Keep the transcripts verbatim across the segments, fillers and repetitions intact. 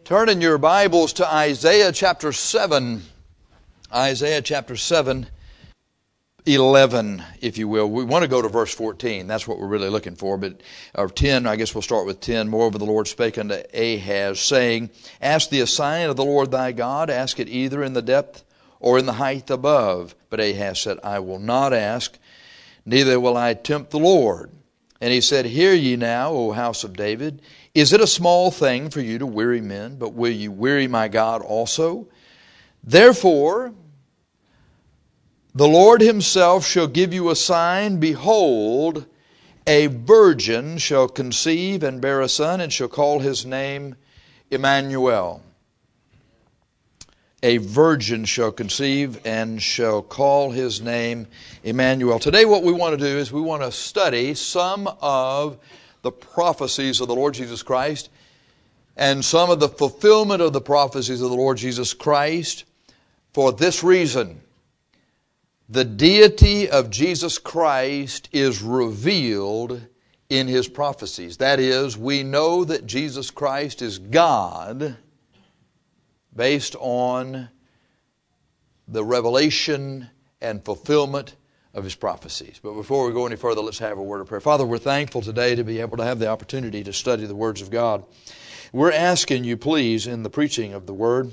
Turn in your Bibles to Isaiah chapter seven. Isaiah chapter seven, eleven, if you will. We want to go to verse fourteen. That's what we're really looking for. But or ten, I guess we'll start with ten. Moreover, the Lord spake unto Ahaz, saying, Ask thee a sign of the Lord thy God. Ask it either in the depth or in the height above. But Ahaz said, I will not ask, neither will I tempt the Lord. And he said, Hear ye now, O house of David. Is it a small thing for you to weary men, but will you weary my God also? Therefore, the Lord himself shall give you a sign. Behold, a virgin shall conceive and bear a son, and shall call his name Emmanuel. A virgin shall conceive and shall call his name Emmanuel. Today what we want to do is we want to study some of the prophecies of the Lord Jesus Christ and some of the fulfillment of the prophecies of the Lord Jesus Christ for this reason. The deity of Jesus Christ is revealed in His prophecies. That is, we know that Jesus Christ is God based on the revelation and fulfillment of His prophecies. But before we go any further, let's have a word of prayer. Father, we're thankful today to be able to have the opportunity to study the words of God. We're asking you, please, in the preaching of the Word,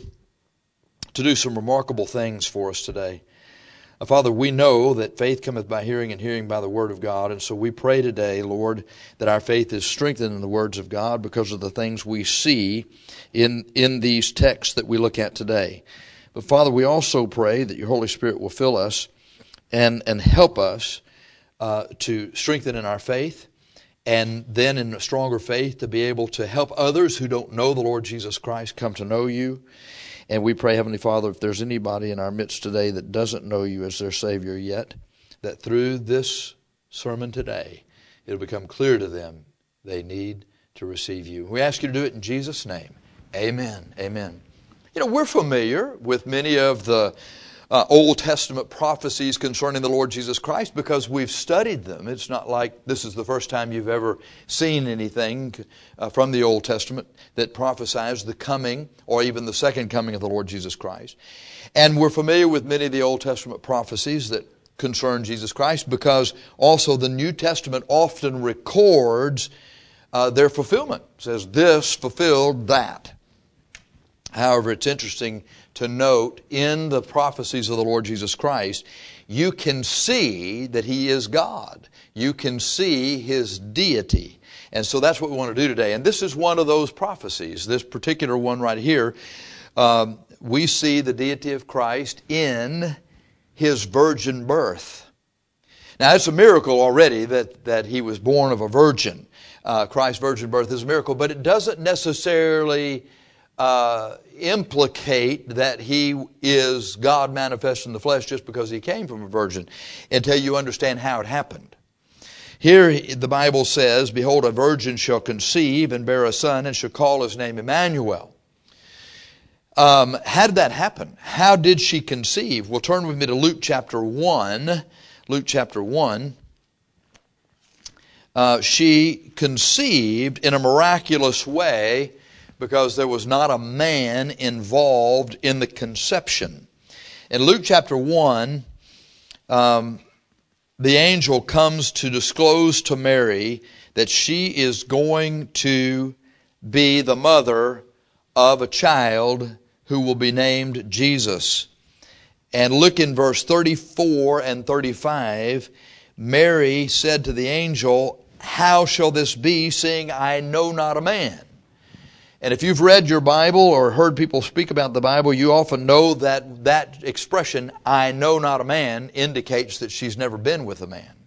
to do some remarkable things for us today. Uh, Father, we know that faith cometh by hearing, and hearing by the Word of God. And so we pray today, Lord, that our faith is strengthened in the words of God because of the things we see in, in these texts that we look at today. But Father, we also pray that your Holy Spirit will fill us and, and help us uh, to strengthen in our faith, and then in a stronger faith to be able to help others who don't know the Lord Jesus Christ come to know you. And we pray, Heavenly Father, if there's anybody in our midst today that doesn't know you as their Savior yet, that through this sermon today, it'll become clear to them they need to receive you. We ask you to do it in Jesus' name. Amen. Amen. You know, we're familiar with many of the uh, Old Testament prophecies concerning the Lord Jesus Christ because we've studied them. It's not like this is the first time you've ever seen anything uh, from the Old Testament that prophesies the coming or even the second coming of the Lord Jesus Christ. And we're familiar with many of the Old Testament prophecies that concern Jesus Christ because also the New Testament often records uh, their fulfillment. It says this fulfilled that. However, it's interesting to note in the prophecies of the Lord Jesus Christ, you can see that He is God. You can see His deity. And so that's what we want to do today. And this is one of those prophecies. This particular one right here, um, we see the deity of Christ in His virgin birth. Now, it's a miracle already that, that He was born of a virgin. Uh, Christ's virgin birth is a miracle, but it doesn't necessarily Uh, implicate that He is God manifest in the flesh just because He came from a virgin until you understand how it happened. Here the Bible says, Behold, a virgin shall conceive and bear a son and shall call his name Emmanuel. Um, how did that happen? How did she conceive? Well, turn with me to Luke chapter one. Luke chapter one. Uh, she conceived in a miraculous way because there was not a man involved in the conception. In Luke chapter one, um, the angel comes to disclose to Mary that she is going to be the mother of a child who will be named Jesus. And look in verse thirty-four and thirty-five, Mary said to the angel, How shall this be, seeing I know not a man? And if you've read your Bible or heard people speak about the Bible, you often know that that expression, I know not a man, indicates that she's never been with a man.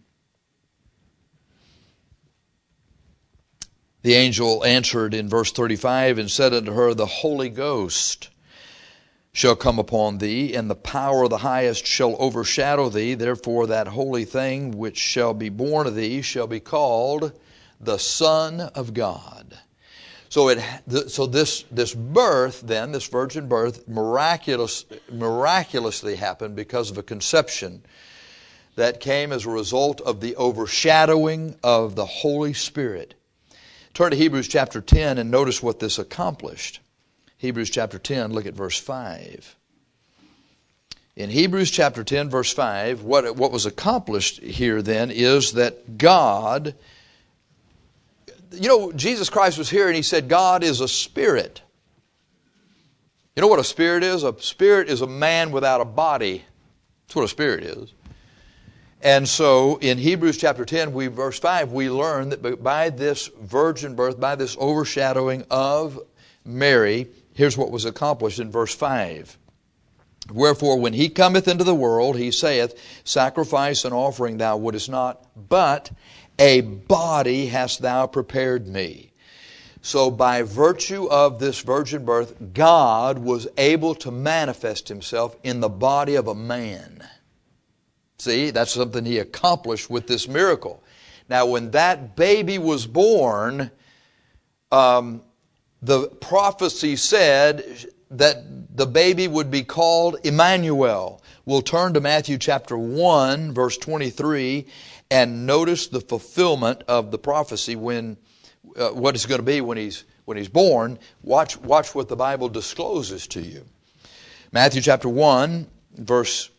The angel answered in verse thirty-five and said unto her, The Holy Ghost shall come upon thee, and the power of the highest shall overshadow thee. Therefore that holy thing which shall be born of thee shall be called the Son of God. So it, so this, this birth then, this virgin birth, miraculous, miraculously happened because of a conception that came as a result of the overshadowing of the Holy Spirit. Turn to Hebrews chapter ten and notice what this accomplished. Hebrews chapter ten, look at verse five. In Hebrews chapter ten, verse five, what, what was accomplished here then is that God, you know, Jesus Christ was here and He said God is a spirit. You know what a spirit is? A spirit is a man without a body. That's what a spirit is. And so in Hebrews chapter ten, we verse five, we learn that by this virgin birth, by this overshadowing of Mary, here's what was accomplished in verse five. Wherefore, when He cometh into the world, He saith, Sacrifice and offering thou wouldest not, but a body hast thou prepared me. So by virtue of this virgin birth, God was able to manifest Himself in the body of a man. See, that's something He accomplished with this miracle. Now, when that baby was born, um, the prophecy said that the baby would be called Emmanuel. We'll turn to Matthew chapter one, verse twenty-three, and notice the fulfillment of the prophecy when uh, what it's going to be when he's when he's born. Watch watch what the Bible discloses to you. Matthew chapter one, verse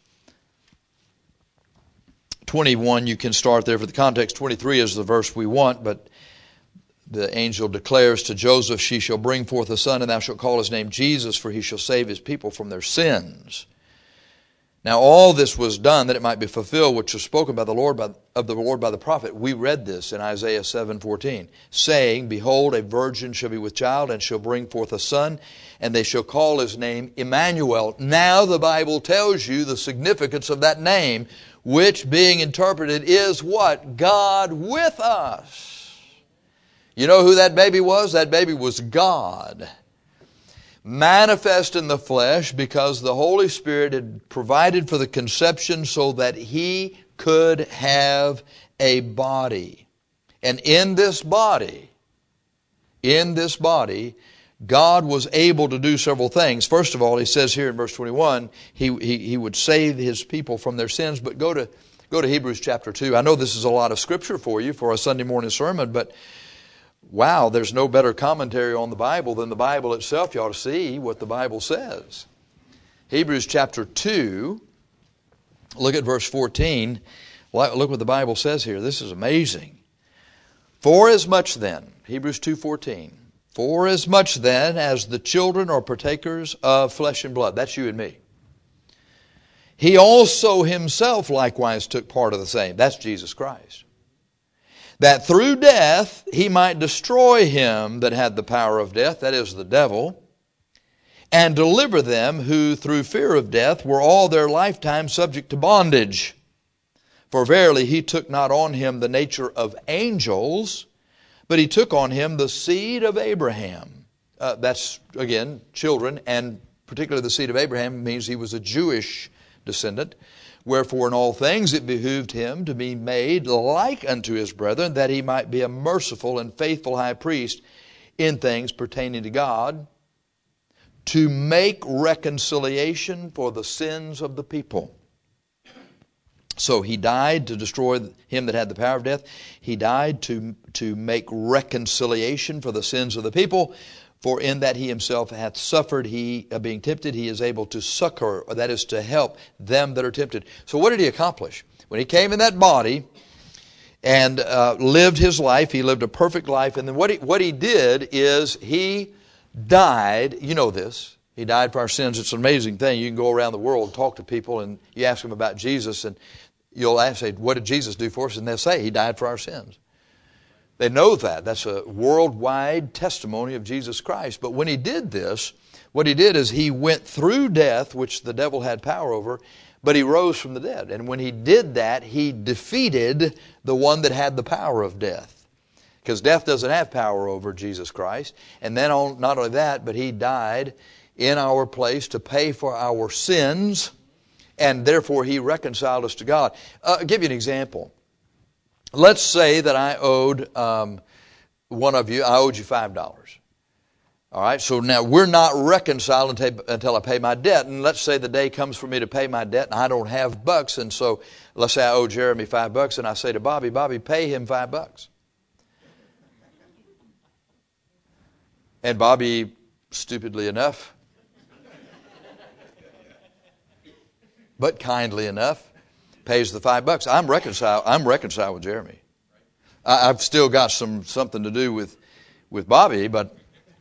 twenty-one. You can start there for the context. twenty-three is the verse we want, but the angel declares to Joseph, She shall bring forth a son, and thou shalt call his name Jesus, for he shall save his people from their sins. Now all this was done that it might be fulfilled, which was spoken by the Lord by, of the Lord by the prophet. We read this in Isaiah seven fourteen, saying, Behold, a virgin shall be with child, and shall bring forth a son, and they shall call his name Emmanuel. Now the Bible tells you the significance of that name, which being interpreted is what? God with us. You know who that baby was? That baby was God, manifest in the flesh, because the Holy Spirit had provided for the conception so that He could have a body. And in this body, in this body, God was able to do several things. First of all, He says here in verse twenty-one, He, he, he would save His people from their sins. But go to, go to Hebrews chapter two. I know this is a lot of scripture for you for a Sunday morning sermon, but wow, there's no better commentary on the Bible than the Bible itself. You ought to see what the Bible says. Hebrews chapter two, look at verse fourteen. Look what the Bible says here. This is amazing. Forasmuch then, Hebrews two fourteen, forasmuch then as the children are partakers of flesh and blood, that's you and me, He also Himself likewise took part of the same, that's Jesus Christ, that through death He might destroy him that had the power of death, that is the devil, and deliver them who through fear of death were all their lifetime subject to bondage. For verily He took not on Him the nature of angels, but He took on Him the seed of Abraham. Uh, that's, again, children, and particularly the seed of Abraham means He was a Jewish descendant. Wherefore in all things it behooved Him to be made like unto His brethren, that He might be a merciful and faithful high priest in things pertaining to God, to make reconciliation for the sins of the people. So He died to destroy him that had the power of death. He died to, to make reconciliation for the sins of the people. For in that He Himself hath suffered, He, uh, being tempted, He is able to succor, or that is to help them that are tempted. So what did He accomplish? When He came in that body and uh, lived His life, He lived a perfect life. And then what he, what he did is He died. You know this. He died for our sins. It's an amazing thing. You can go around the world and talk to people, and you ask them about Jesus, and you'll ask, say, what did Jesus do for us? And they'll say, He died for our sins. They know that. That's a worldwide testimony of Jesus Christ. But when He did this, what He did is He went through death, which the devil had power over, but He rose from the dead. And when He did that, He defeated the one that had the power of death. Because death doesn't have power over Jesus Christ. And then on, not only that, but He died in our place to pay for our sins, and therefore He reconciled us to God. Uh, I'll give you an example. Let's say that I owed um, one of you, I owed you five dollars. All right, so now we're not reconciled until, until I pay my debt. And let's say the day comes for me to pay my debt and I don't have bucks. And so let's say I owe Jeremy five bucks and I say to Bobby, Bobby, pay him five bucks. And Bobby stupidly enough, but kindly enough, pays the five bucks. I'm reconciled. I'm reconciled with Jeremy. I, I've still got some something to do with with Bobby, but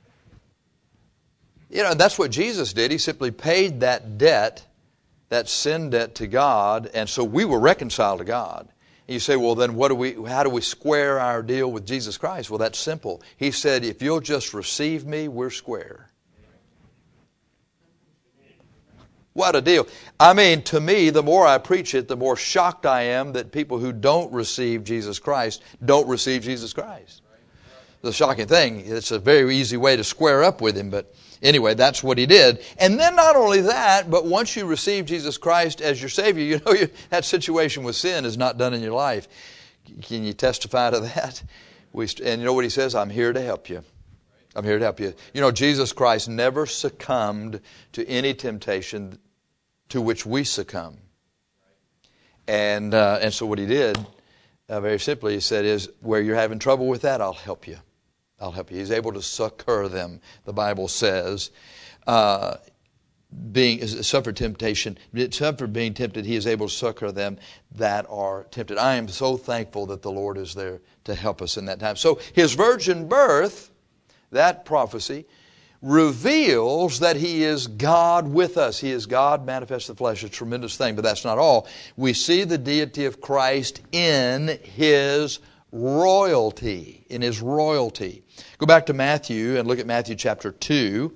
you know that's what Jesus did. He simply paid that debt, that sin debt to God, and so we were reconciled to God. And you say, well, then what do we? How do we square our deal with Jesus Christ? Well, that's simple. He said, if you'll just receive me, we're square. What a deal. I mean, to me, the more I preach it, the more shocked I am that people who don't receive Jesus Christ don't receive Jesus Christ. It's a shocking thing. It's a very easy way to square up with Him, but anyway, that's what He did. And then not only that, but once you receive Jesus Christ as your Savior, you know you, that situation with sin is not done in your life. Can you testify to that? We, and you know what He says? I'm here to help you. I'm here to help you. You know, Jesus Christ never succumbed to any temptation to which we succumb. And uh, and so what He did, uh, very simply, He said, is where you're having trouble with that, I'll help you. I'll help you. He's able to succor them, the Bible says. Uh, being suffered temptation, suffered being tempted, He is able to succor them that are tempted. I am so thankful that the Lord is there to help us in that time. So His virgin birth, that prophecy, reveals that He is God with us. He is God manifest in the flesh. A tremendous thing, but that's not all. We see the deity of Christ in His royalty, in His royalty. Go back to Matthew and look at Matthew chapter two.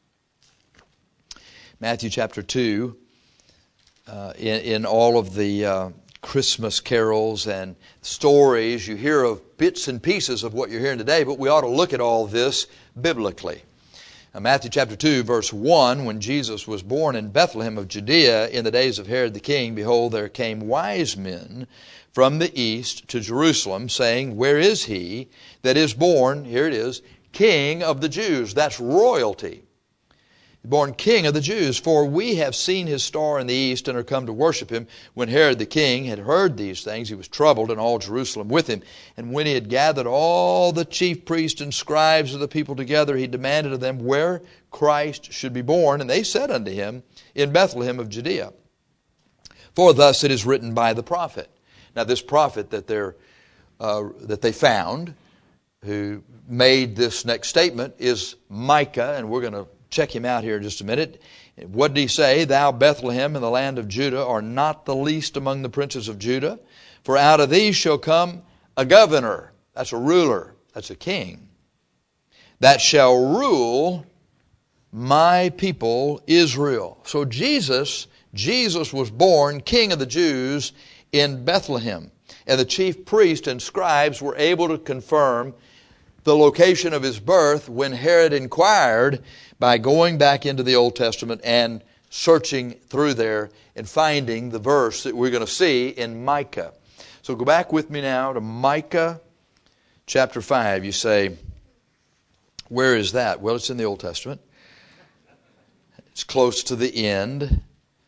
Matthew chapter two, uh, in, in all of the uh, Christmas carols and stories, you hear of bits and pieces of what you're hearing today, but we ought to look at all this biblically. Now, Matthew chapter two, verse one, when Jesus was born in Bethlehem of Judea in the days of Herod the king, behold, there came wise men from the east to Jerusalem, saying, where is He that is born, here it is, King of the Jews? That's royalty. Born King of the Jews. For we have seen His star in the east and are come to worship Him. When Herod the king had heard these things, he was troubled, and all Jerusalem with him. And when he had gathered all the chief priests and scribes of the people together, he demanded of them where Christ should be born. And they said unto him, in Bethlehem of Judea. For thus it is written by the prophet. Now this prophet that they're uh, that they found, who made this next statement, is Micah, and we're going to check him out here in just a minute. What did he say? Thou Bethlehem in the land of Judah art not the least among the princes of Judah, for out of thee shall come a governor. That's a ruler. That's a king. That shall rule my people Israel. So Jesus, Jesus was born King of the Jews in Bethlehem. And the chief priests and scribes were able to confirm the location of His birth when Herod inquired by going back into the Old Testament and searching through there and finding the verse that we're going to see in Micah. So go back with me now to Micah chapter five. You say, where is that? Well, it's in the Old Testament. It's close to the end.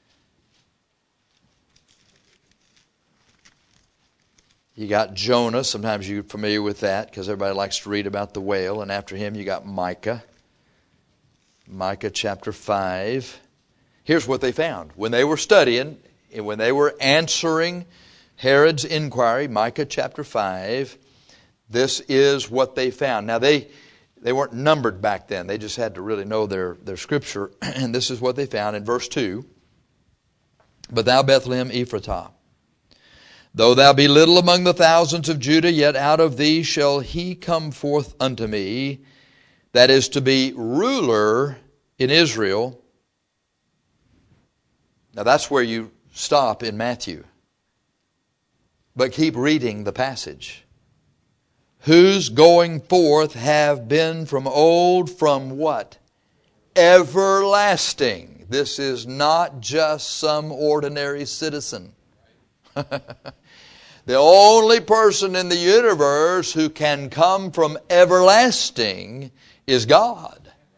You got Jonah. Sometimes you're familiar with that because everybody likes to read about the whale. And after him you got Micah. Micah chapter five. Here's what they found. When they were studying, and when they were answering Herod's inquiry, Micah chapter five, this is what they found. Now they they weren't numbered back then. They just had to really know their, their scripture. And this is what they found in verse two. But thou Bethlehem Ephratah, though thou be little among the thousands of Judah, yet out of thee shall He come forth unto me, that is to be ruler in Israel. Now that's where you stop in Matthew. But keep reading the passage. Whose going forth have been from old, from what? Everlasting. This is not just some ordinary citizen. The only person in the universe who can come from everlasting is God.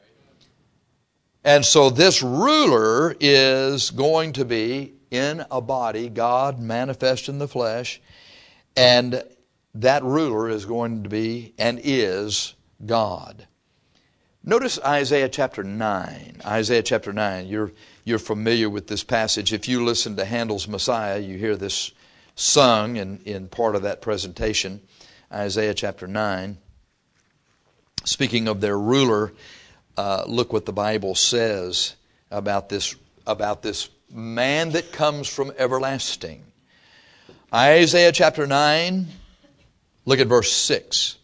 And so this ruler is going to be in a body, God manifest in the flesh, and that ruler is going to be and is God. Notice Isaiah chapter nine. Isaiah chapter nine. You're, you're familiar with this passage. If you listen to Handel's Messiah, you hear this sung in, in part of that presentation. Isaiah chapter nine. Speaking of their ruler, uh, look what the Bible says about this, about this man that comes from everlasting. Isaiah chapter nine, look at verse six.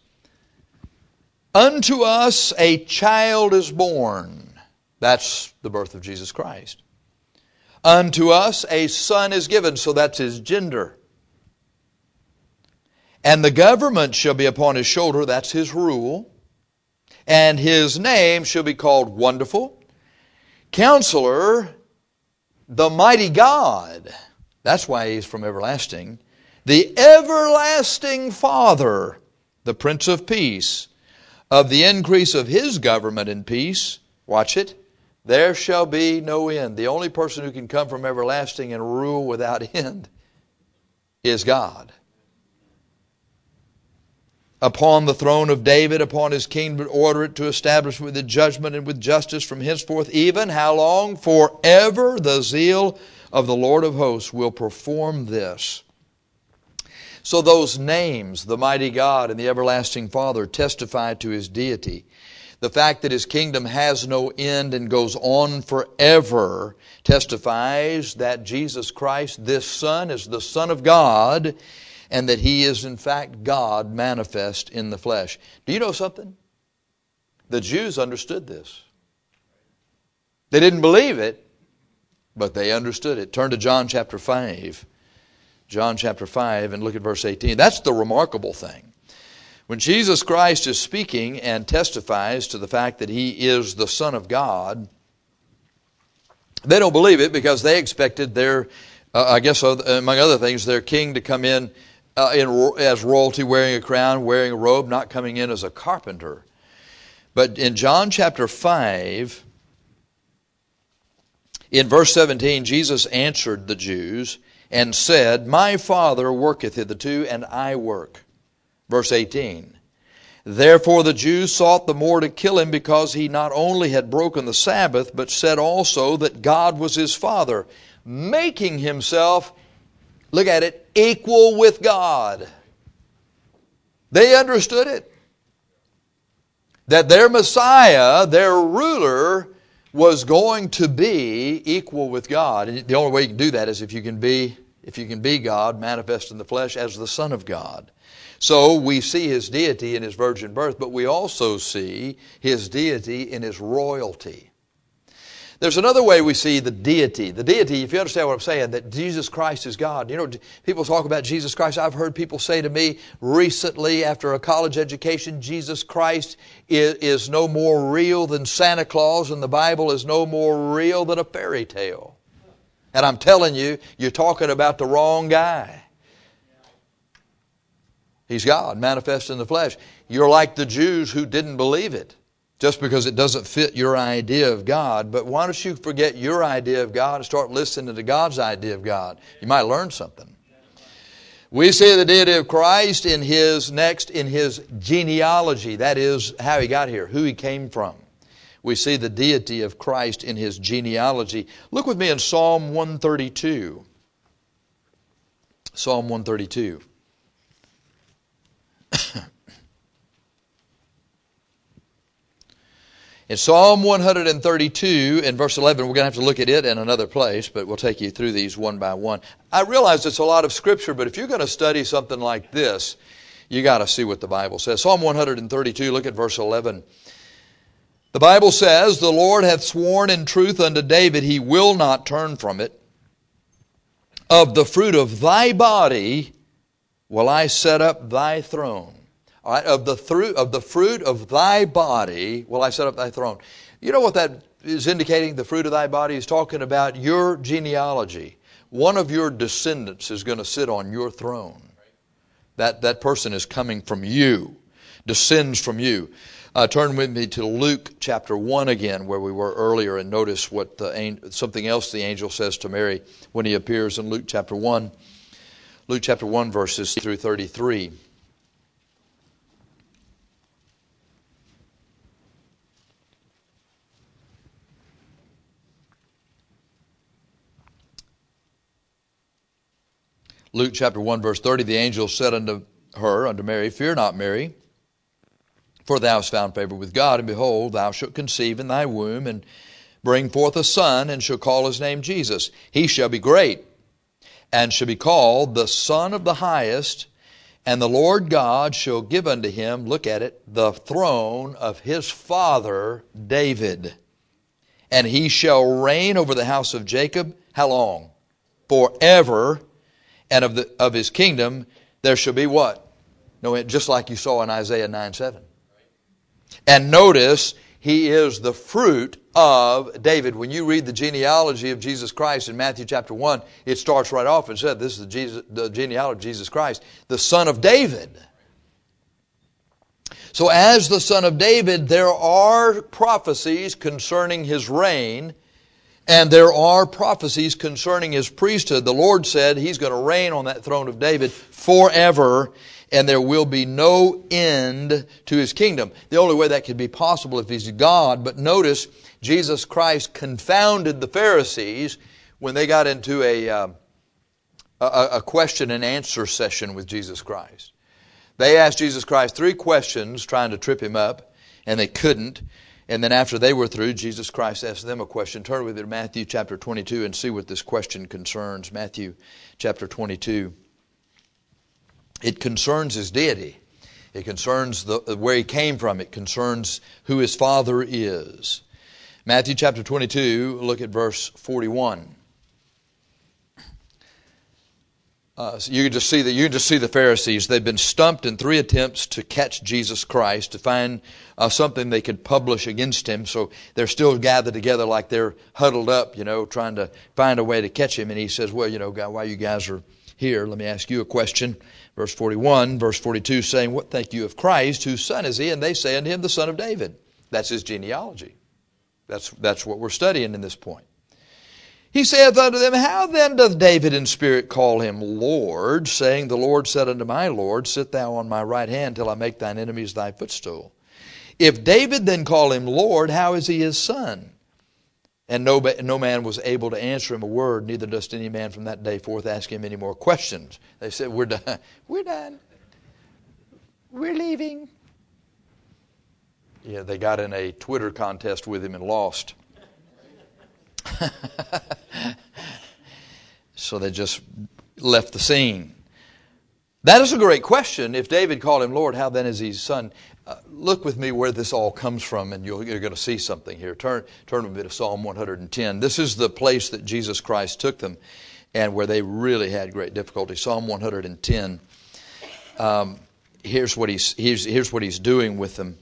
Unto us a child is born. That's the birth of Jesus Christ. Unto us a son is given, so that's his gender. And the government shall be upon his shoulder, that's his rule. And his name shall be called Wonderful, Counselor, the Mighty God. That's why he's from everlasting. The Everlasting Father, the Prince of Peace. Of the increase of his government and peace, watch it, there shall be no end. The only person who can come from everlasting and rule without end is God. Upon the throne of David, upon his kingdom, order it to establish with the judgment and with justice from henceforth, even how long? Forever the zeal of the Lord of hosts will perform this. So those names, the mighty God and the everlasting Father, testify to his deity. The fact that his kingdom has no end and goes on forever testifies that Jesus Christ, this Son, is the Son of God, and that he is in fact God manifest in the flesh. Do you know something? The Jews understood this. They didn't believe it, but they understood it. Turn to John chapter five. John chapter five and look at verse eighteen. That's the remarkable thing. When Jesus Christ is speaking and testifies to the fact that he is the Son of God, they don't believe it because they expected their, uh, I guess among other things, their king to come in, uh, in as royalty, wearing a crown, wearing a robe, not coming in as a carpenter. But in John chapter five, in verse seventeen, Jesus answered the Jews and said, My Father worketh hitherto, and I work. Verse eighteen. Therefore the Jews sought the more to kill him, because he not only had broken the Sabbath, but said also that God was his Father, making himself, look at it, equal with God. They understood it. That their Messiah, their ruler, was going to be equal with God. And the only way you can do that is if you can be, if you can be God manifest in the flesh as the Son of God. So we see his deity in his virgin birth, but we also see his deity in his royalty. There's another way we see the deity. The deity, if you understand what I'm saying, that Jesus Christ is God. You know, people talk about Jesus Christ. I've heard people say to me recently after a college education, Jesus Christ is, is no more real than Santa Claus, and the Bible is no more real than a fairy tale. And I'm telling you, you're talking about the wrong guy. He's God, manifest in the flesh. You're like the Jews who didn't believe it, just because it doesn't fit your idea of God. But why don't you forget your idea of God and start listening to God's idea of God? You might learn something. We see the deity of Christ in his next, in his genealogy. That is how he got here, who he came from. We see the deity of Christ in his genealogy. Look with me in Psalm one thirty-two. Psalm one thirty-two. In Psalm one thirty-two and verse eleven, we're going to have to look at it in another place, but we'll take you through these one by one. I realize it's a lot of scripture, but if you're going to study something like this, you got to see what the Bible says. Psalm one thirty-two, look at verse eleven. The Bible says, The Lord hath sworn in truth unto David, he will not turn from it. Of the fruit of thy body will I set up thy throne. All right, of the fruit of the fruit of thy body will I set up thy throne. You know what that is indicating? The fruit of thy body is talking about your genealogy. One of your descendants is going to sit on your throne. That that person is coming from you, descends from you. Uh, turn with me to Luke chapter one again, where we were earlier, and notice what the something else the angel says to Mary when he appears in Luke chapter one. Luke chapter one, verses through thirty-three. Luke chapter one, verse thirty, the angel said unto her, unto Mary, Fear not, Mary, for thou hast found favor with God, and behold, thou shalt conceive in thy womb, and bring forth a son, and shall call his name Jesus. He shall be great, and shall be called the Son of the Highest, and the Lord God shall give unto him, look at it, the throne of his father David. And he shall reign over the house of Jacob, how long? Forever. And of the of his kingdom there shall be what? No, just like you saw in Isaiah nine seven. And notice, he is the fruit of David. When you read the genealogy of Jesus Christ in Matthew chapter one, it starts right off and said, this is the, Jesus, the genealogy of Jesus Christ, the son of David. So as the son of David, there are prophecies concerning his reign, and there are prophecies concerning his priesthood. The Lord said he's going to reign on that throne of David forever, and there will be no end to his kingdom. The only way that could be possible if he's God. But notice, Jesus Christ confounded the Pharisees when they got into a, uh, a, a question and answer session with Jesus Christ. They asked Jesus Christ three questions trying to trip him up, and they couldn't. And then after they were through, Jesus Christ asked them a question. Turn with me to Matthew chapter twenty-two and see what this question concerns. Matthew chapter twenty-two. It concerns his deity. It concerns the, where he came from. It concerns who his Father is. Matthew chapter twenty-two, look at verse forty-one. Uh, so you can just see that you can just see the Pharisees. They've been stumped in three attempts to catch Jesus Christ, to find uh, something they could publish against him. So they're still gathered together like they're huddled up, you know, trying to find a way to catch him. And he says, well, you know, while you guys are here, let me ask you a question. Verse forty-one, verse forty-two, saying, what think you of Christ? Whose son is he? And they say unto him, the son of David. That's his genealogy. That's, that's what we're studying in this point. He saith unto them, how then doth David in spirit call him Lord, saying, the Lord said unto my Lord, sit thou on my right hand till I make thine enemies thy footstool. If David then call him Lord, how is he his son? And no, no man was able to answer him a word, neither does any man from that day forth ask him any more questions. They said, we're done. We're done. We're leaving. Yeah, they got in a Twitter contest with him and lost. So they just left the scene. That is a great question. If David called him Lord, how then is he his son? Uh, look with me where this all comes from, and you'll, you're going to see something here. Turn, turn with me to Psalm one hundred ten. This is the place that Jesus Christ took them, and where they really had great difficulty. Psalm one hundred ten. Um, here's what he's here's, here's what he's doing with them.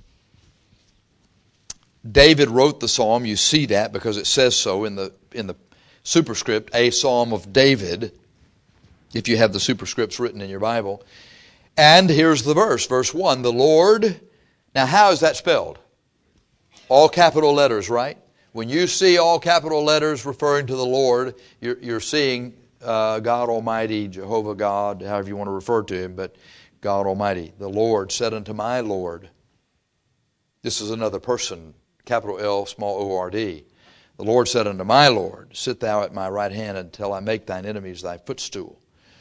David wrote the psalm. You see that because it says so in the in the superscript, a psalm of David, if you have the superscripts written in your Bible. And here's the verse, verse one, the Lord. Now how is that spelled? All capital letters, right? When you see all capital letters referring to the Lord, you're, you're seeing uh, God Almighty, Jehovah God, however you want to refer to Him, but God Almighty. The Lord said unto my Lord. This is another person, capital L, small O R D. The Lord said unto my Lord, sit thou at my right hand until I make thine enemies thy footstool.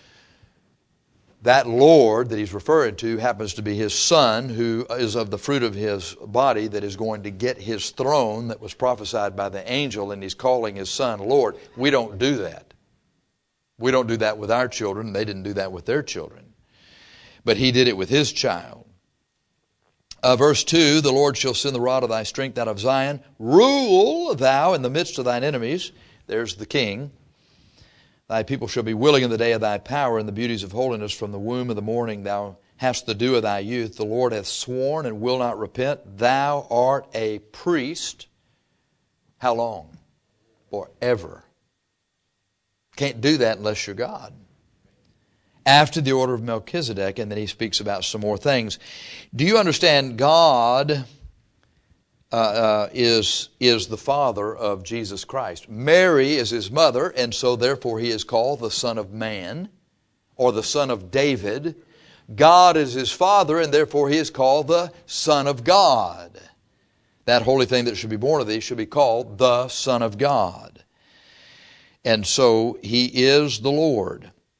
That Lord that he's referring to happens to be his son, who is of the fruit of his body, that is going to get his throne that was prophesied by the angel, and he's calling his son Lord. We don't do that. We don't do that with our children. They didn't do that with their children. But he did it with his child. Uh, verse two, the Lord shall send the rod of thy strength out of Zion. Rule thou in the midst of thine enemies. There's the king. Thy people shall be willing in the day of thy power, and the beauties of holiness from the womb of the morning. Thou hast the dew of thy youth. The Lord hath sworn and will not repent. Thou art a priest. How long? Forever. Can't do that unless you're God. After the order of Melchizedek, and then he speaks about some more things. Do you understand God uh, uh, is, is the father of Jesus Christ? Mary is his mother, and so therefore he is called the Son of Man, or the Son of David. God is his father, and therefore he is called the Son of God. That holy thing that should be born of thee should be called the Son of God. And so he is the Lord.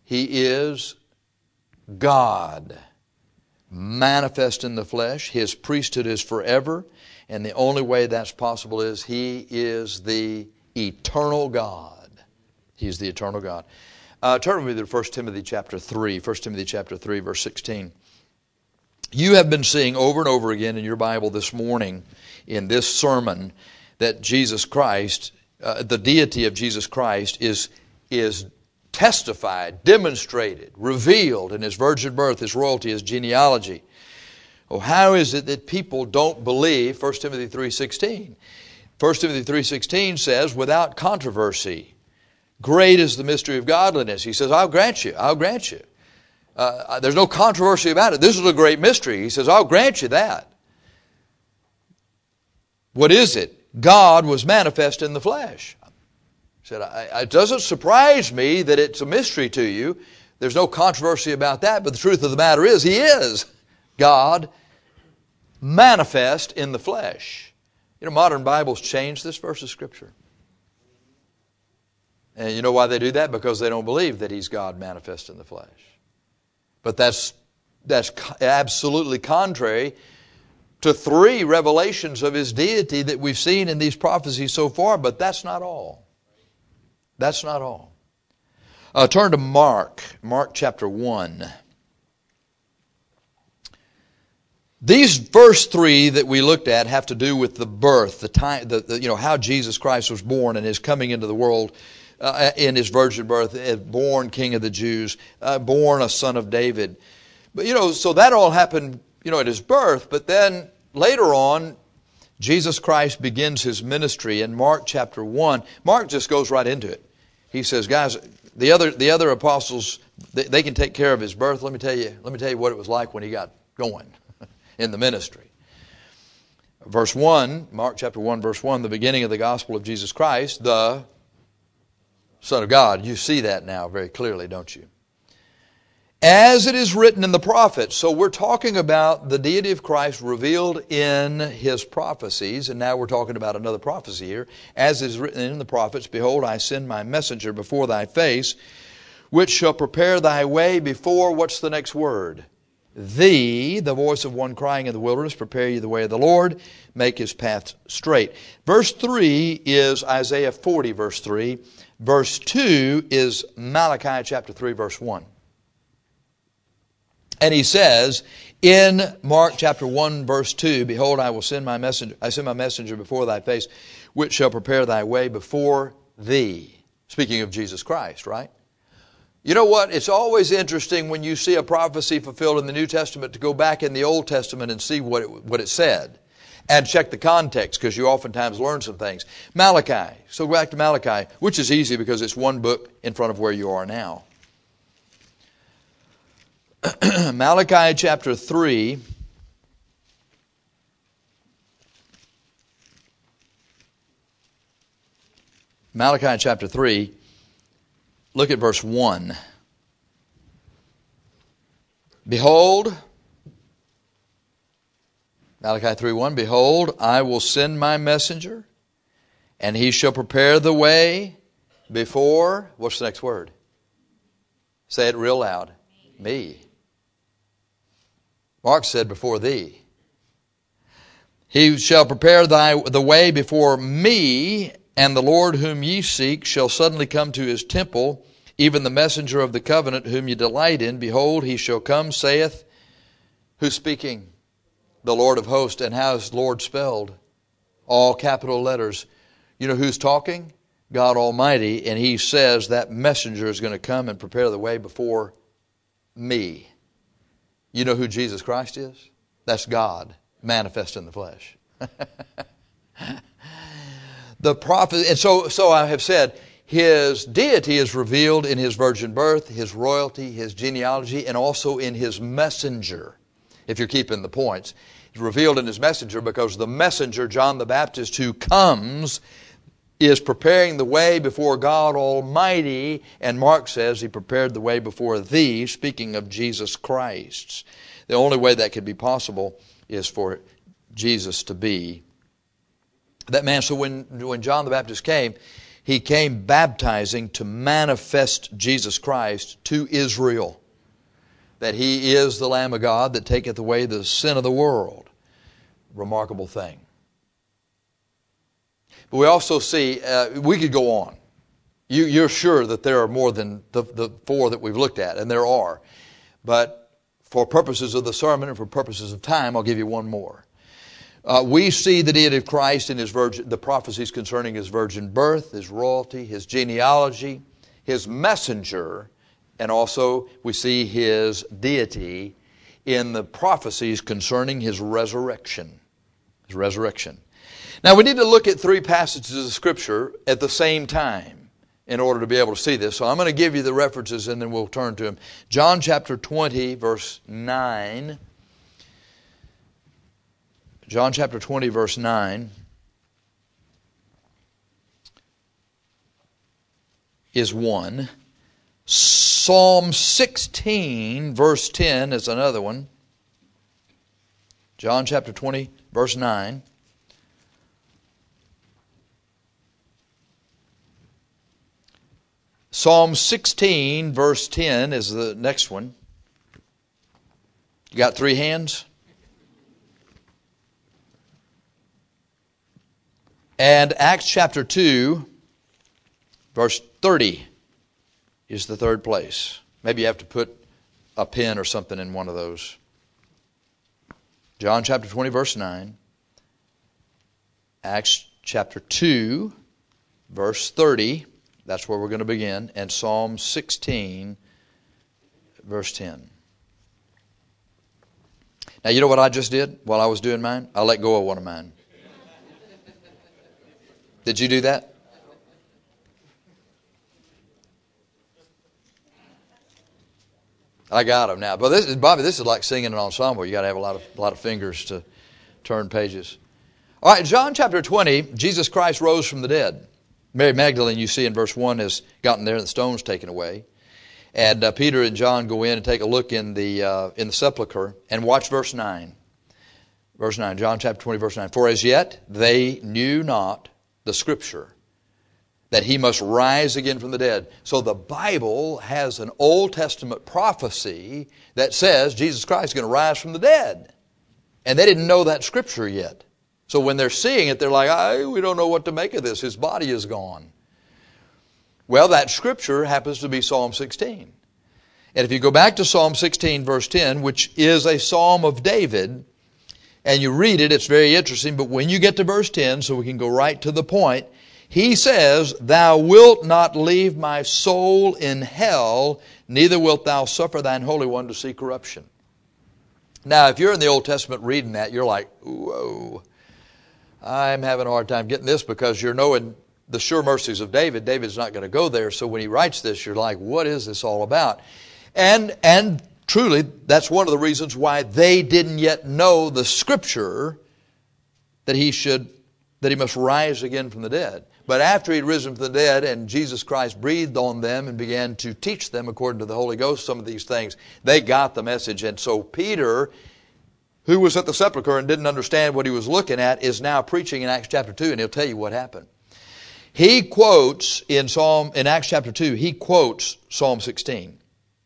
He is God, manifest in the flesh. His priesthood is forever, and the only way that's possible is He is the eternal God. He is the eternal God. Uh, turn with me to First Timothy chapter three. First Timothy chapter three, verse sixteen. You have been seeing over and over again in your Bible this morning, in this sermon, that Jesus Christ, uh, the deity of Jesus Christ, is is testified, demonstrated, revealed in His virgin birth, His royalty, His genealogy. Oh, how is it that people don't believe First Timothy three sixteen? First Timothy three sixteen says, without controversy, great is the mystery of godliness. He says, I'll grant you, I'll grant you. Uh, there's no controversy about it. This is a great mystery. He says, I'll grant you that. What is it? God was manifest in the flesh. He said, I, it doesn't surprise me that it's a mystery to you. There's no controversy about that, but the truth of the matter is, He is God manifest in the flesh. You know, modern Bibles change this verse of Scripture. And you know why they do that? Because they don't believe that He's God manifest in the flesh. But that's that's absolutely contrary to three revelations of His deity that we've seen in these prophecies so far, but that's not all. That's not all. Uh, turn to Mark, Mark chapter one. These verse three that we looked at have to do with the birth, the time, the, the you know how Jesus Christ was born and His coming into the world uh, in His virgin birth, born King of the Jews, uh, born a son of David. But you know, so that all happened, you know, at His birth. But then later on, Jesus Christ begins His ministry in Mark chapter one. Mark just goes right into it. He says, guys, the other the other apostles, they, they can take care of His birth. Let me tell you, let me tell you what it was like when He got going in the ministry. Verse one, Mark chapter one, verse one, the beginning of the gospel of Jesus Christ, the Son of God. You see that now very clearly, don't you? As it is written in the prophets. So we're talking about the deity of Christ revealed in His prophecies, and now we're talking about another prophecy here. As is written in the prophets, behold, I send my messenger before thy face, which shall prepare thy way before, what's the next word? Thee, the voice of one crying in the wilderness, prepare ye the way of the Lord, make His path straight. Verse three is Isaiah forty, verse three. Verse two is Malachi chapter three, verse one. And he says in Mark chapter one, verse two, behold, I will send my messenger, I send my messenger before thy face, which shall prepare thy way before thee. Speaking of Jesus Christ, right? You know what? It's always interesting when you see a prophecy fulfilled in the New Testament to go back in the Old Testament and see what it, what it said. And check the context, because you oftentimes learn some things. Malachi. So go back to Malachi, which is easy because it's one book in front of where you are now. Malachi chapter three. Malachi chapter three. Look at verse one. Behold, Malachi three one, behold, I will send my messenger, and he shall prepare the way before, what's the next word? Say it real loud. Me. Mark said before thee. He shall prepare thy the way before me, and the Lord whom ye seek shall suddenly come to His temple, even the messenger of the covenant whom ye delight in. Behold, he shall come, saith, who's speaking? The Lord of hosts. And how is Lord spelled? All capital letters. You know who's talking? God Almighty. And He says that messenger is going to come and prepare the way before me. You know who Jesus Christ is? That's God manifest in the flesh. The prophet, and so, so I have said, His deity is revealed in His virgin birth, His royalty, His genealogy, and also in His messenger. If you're keeping the points, He's revealed in His messenger because the messenger, John the Baptist, who comes, is preparing the way before God Almighty. And Mark says He prepared the way before thee, speaking of Jesus Christ. The only way that could be possible is for Jesus to be that man. So when, when John the Baptist came, He came baptizing to manifest Jesus Christ to Israel, that He is the Lamb of God that taketh away the sin of the world. Remarkable thing. But we also see, uh, we could go on. You, you're sure that there are more than the, the four that we've looked at, and there are. But for purposes of the sermon and for purposes of time, I'll give you one more. Uh, we see the deity of Christ in His virgin, the prophecies concerning His virgin birth, His royalty, His genealogy, His messenger, and also we see His deity in the prophecies concerning His resurrection. His resurrection. Now we need to look at three passages of Scripture at the same time in order to be able to see this. So I'm going to give you the references and then we'll turn to them. John chapter twenty, verse nine. John chapter twenty, verse nine is one. Psalm sixteen, verse ten is another one. John chapter twenty, verse nine. Psalm sixteen, verse ten is the next one. You got three hands? And Acts chapter two, verse thirty is the third place. Maybe you have to put a pen or something in one of those. John chapter twenty, verse nine. Acts chapter two, verse thirty. That's where we're going to begin. And Psalm sixteen, verse ten. Now, you know what I just did while I was doing mine? I let go of one of mine. Did you do that? I got them now. But this is, Bobby, this is like singing an ensemble. You got to have a lot of a lot of fingers to turn pages. All right, John chapter twenty, Jesus Christ rose from the dead. Mary Magdalene, you see in verse one, has gotten there and the stone's taken away. And uh, Peter and John go in and take a look in the uh, in the sepulcher and watch verse nine. Verse nine, John chapter twenty, verse nine. For as yet they knew not the Scripture, that He must rise again from the dead. So the Bible has an Old Testament prophecy that says Jesus Christ is going to rise from the dead. And they didn't know that Scripture yet. So when they're seeing it, they're like, I, we don't know what to make of this. His body is gone. Well, that Scripture happens to be Psalm sixteen. And if you go back to Psalm sixteen, verse ten, which is a Psalm of David, and you read it, it's very interesting. But when you get to verse ten, so we can go right to the point, he says, Thou wilt not leave my soul in hell, neither wilt thou suffer thine Holy One to see corruption. Now, if you're in the Old Testament reading that, you're like, whoa, I'm having a hard time getting this, because you're knowing the sure mercies of David. David's not going to go there. So when he writes this, you're like, what is this all about? And, and truly, that's one of the reasons why they didn't yet know the Scripture that he should, that he must rise again from the dead. But after he'd risen from the dead and Jesus Christ breathed on them and began to teach them according to the Holy Ghost some of these things, they got the message. And so Peter, who was at the sepulcher and didn't understand what he was looking at, is now preaching in Acts chapter two, and he'll tell you what happened. He quotes in Psalm in Acts chapter two, he quotes Psalm sixteen.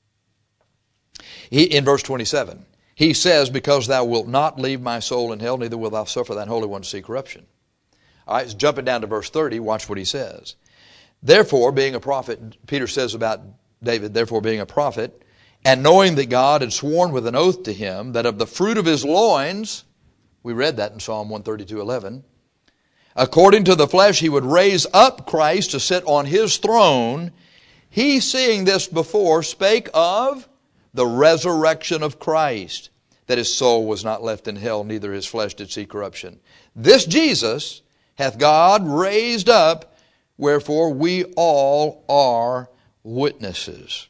He, in verse twenty-seven, he says, Because thou wilt not leave my soul in hell, neither wilt thou suffer thine Holy One to see corruption. All right, so jumping down to verse thirty, watch what he says. Therefore, being a prophet, Peter says about David, therefore being a prophet, and knowing that God had sworn with an oath to him that of the fruit of his loins, we read that in Psalm one thirty-two eleven, according to the flesh he would raise up Christ to sit on his throne, he, seeing this before, spake of the resurrection of Christ, that his soul was not left in hell, neither his flesh did see corruption. This Jesus hath God raised up, wherefore we all are witnesses.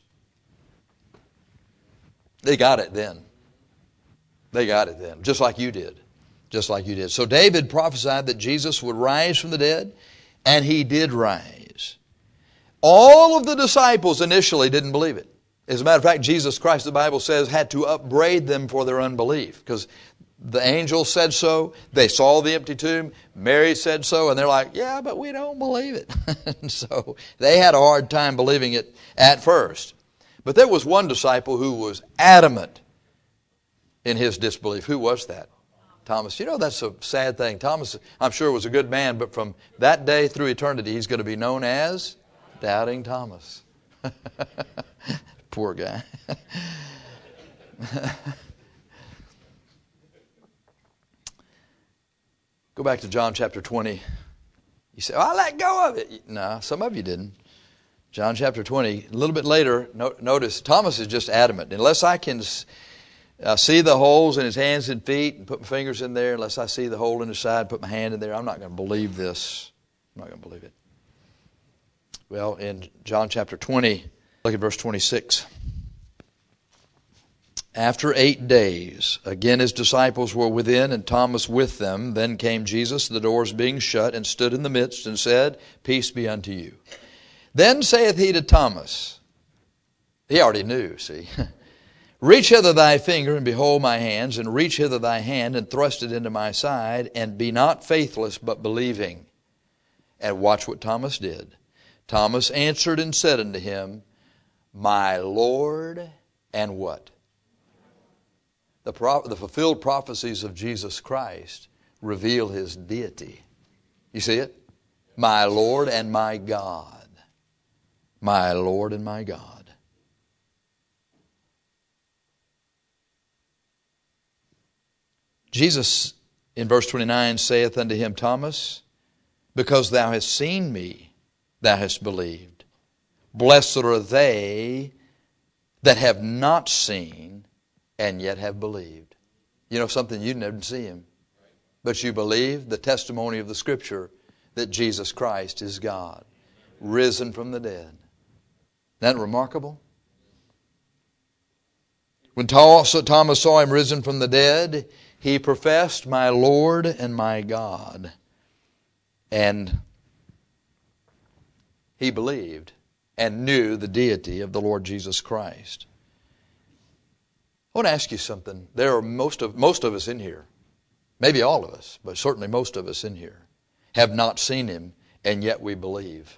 They got it then. They got it then, just like you did. Just like you did. So David prophesied that Jesus would rise from the dead, and he did rise. All of the disciples initially didn't believe it. As a matter of fact, Jesus Christ, the Bible says, had to upbraid them for their unbelief, because The angel said so. They saw the empty tomb. Mary said so. And they're like, yeah, but we don't believe it. And so they had a hard time believing it at first. But there was one disciple who was adamant in his disbelief. Who was that? Thomas. You know, that's a sad thing. Thomas, I'm sure, was a good man, but from that day through eternity, he's going to be known as Doubting Thomas. Poor guy. Go back to John chapter twenty. You say, oh, I let go of it. No, some of you didn't. John chapter twenty. A little bit later, no, notice Thomas is just adamant. Unless I can uh, see the holes in his hands and feet and put my fingers in there, unless I see the hole in his side, put my hand in there, I'm not going to believe this. I'm not going to believe it. Well, in John chapter twenty, look at verse twenty-six. After eight days, again his disciples were within, and Thomas with them. Then came Jesus, the doors being shut, and stood in the midst, and said, Peace be unto you. Then saith he to Thomas, he already knew, see, Reach hither thy finger, and behold my hands, and reach hither thy hand, and thrust it into my side, and be not faithless, but believing. And watch what Thomas did. Thomas answered and said unto him, My Lord, and what? The, pro- the fulfilled prophecies of Jesus Christ reveal His deity. You see it? My Lord and my God. My Lord and my God. Jesus, in verse twenty-nine, saith unto him, Thomas, because thou hast seen me, thou hast believed. Blessed are they that have not seen, and yet have believed. You know something? You didn't see Him. But you believe the testimony of the Scripture that Jesus Christ is God, risen from the dead. Isn't that remarkable? When Thomas saw Him risen from the dead, he professed, My Lord and my God. And he believed and knew the deity of the Lord Jesus Christ. I want to ask you something. There are most of most of us in here, maybe all of us, but certainly most of us in here, have not seen Him, and yet we believe.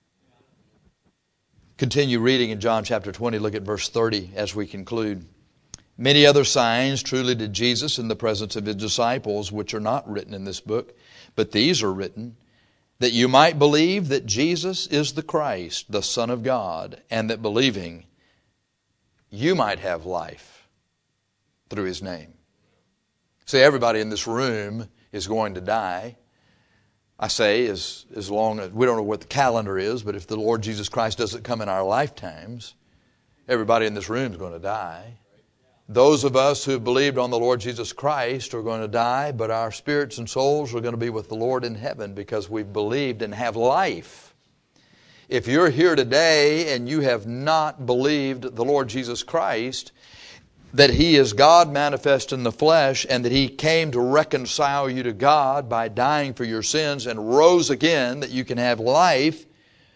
Continue reading in John chapter twenty. Look at verse thirty as we conclude. Many other signs truly did Jesus in the presence of His disciples, which are not written in this book, but these are written, that you might believe that Jesus is the Christ, the Son of God, and that believing you might have life through His name. See, everybody in this room is going to die. I say, as, as long as, we don't know what the calendar is, but if the Lord Jesus Christ doesn't come in our lifetimes, everybody in this room is going to die. Those of us who have believed on the Lord Jesus Christ are going to die, but our spirits and souls are going to be with the Lord in heaven because we've believed and have life. If you're here today and you have not believed the Lord Jesus Christ, that He is God manifest in the flesh, and that He came to reconcile you to God by dying for your sins and rose again that you can have life,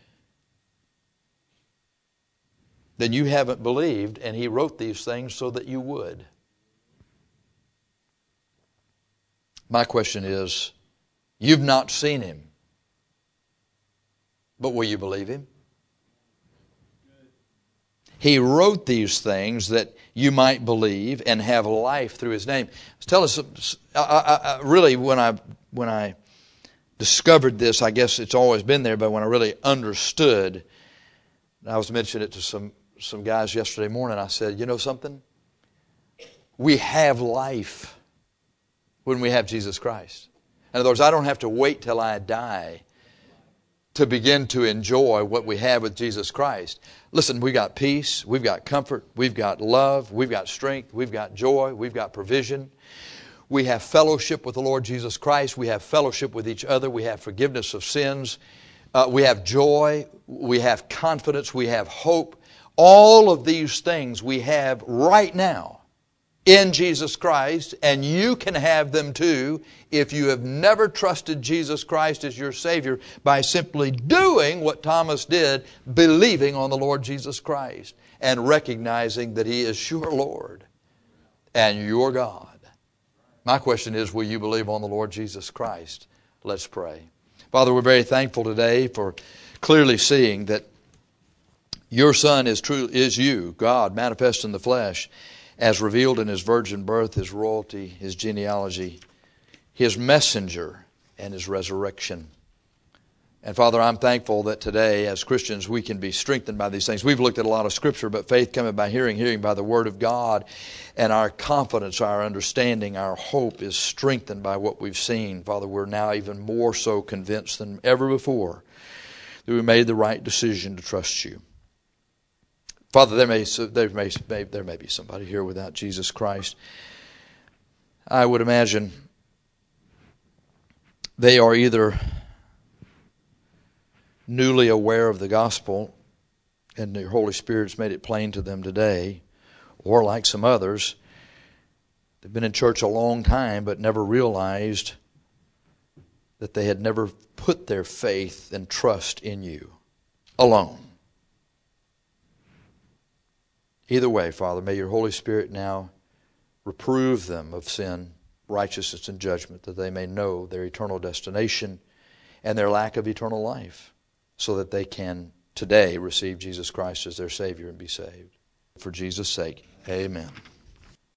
then you haven't believed, and He wrote these things so that you would. My question is, you've not seen Him, but will you believe Him? He wrote these things that you might believe and have life through His name. Tell us, I, I, I, really, when I when I discovered this, I guess it's always been there, but when I really understood, I was mentioning it to some, some guys yesterday morning, I said, you know something? We have life when we have Jesus Christ. In other words, I don't have to wait till I die to begin to enjoy what we have with Jesus Christ. Listen, we've got peace, we've got comfort, we've got love, we've got strength, we've got joy, we've got provision. We have fellowship with the Lord Jesus Christ. We have fellowship with each other. We have forgiveness of sins. Uh, we have joy. We have confidence. We have hope. All of these things we have right now in Jesus Christ, and you can have them too if you have never trusted Jesus Christ as your Savior by simply doing what Thomas did, believing on the Lord Jesus Christ and recognizing that He is your Lord and your God My question is, will you believe on the Lord Jesus Christ? Let's pray. Father, we're very thankful today for clearly seeing that your Son is true, is you, God, manifest in the flesh, as revealed in His virgin birth, His royalty, His genealogy, His messenger, and His resurrection. And Father, I'm thankful that today, as Christians, we can be strengthened by these things. We've looked at a lot of Scripture, but faith cometh by hearing, hearing by the Word of God. And our confidence, our understanding, our hope is strengthened by what we've seen. Father, we're now even more so convinced than ever before that we made the right decision to trust you. Father, there may, there may, there may be somebody here without Jesus Christ. I would imagine they are either newly aware of the gospel and the Holy Spirit's made it plain to them today, or like some others, they've been in church a long time but never realized that they had never put their faith and trust in you alone. Either way, Father, may your Holy Spirit now reprove them of sin, righteousness, and judgment, that they may know their eternal destination and their lack of eternal life, so that they can today receive Jesus Christ as their Savior and be saved. For Jesus' sake, amen.